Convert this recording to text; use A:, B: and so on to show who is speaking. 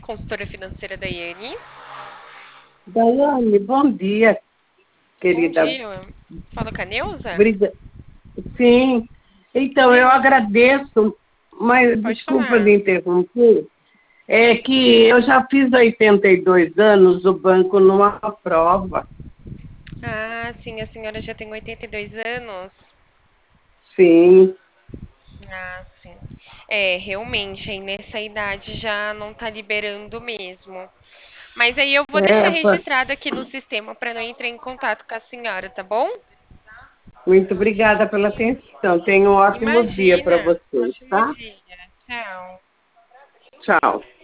A: consultora financeira Daiane.
B: Daiane, bom dia,
A: Bom
B: querida.
A: dia. Fala com a Neuza?
B: Brida- Sim, então eu
A: Neuza,
B: agradeço, mas
A: pode
B: desculpa
A: falar.
B: lhe interromper. É que eu já fiz 82 anos, o banco numa prova.
A: Ah, sim, a senhora já tem 82 anos.
B: Sim,
A: Ah, sim. É, realmente, aí nessa idade já não tá liberando mesmo. Mas aí eu vou deixar
B: é,
A: registrado aqui no sistema para não entrar em contato com a senhora, tá bom?
B: muito obrigada pela atenção. Tenha um ótimo dia para
A: Imagina.
B: vocês,
A: Ótimo
B: tá?
A: dia. Tchau.
B: Tchau.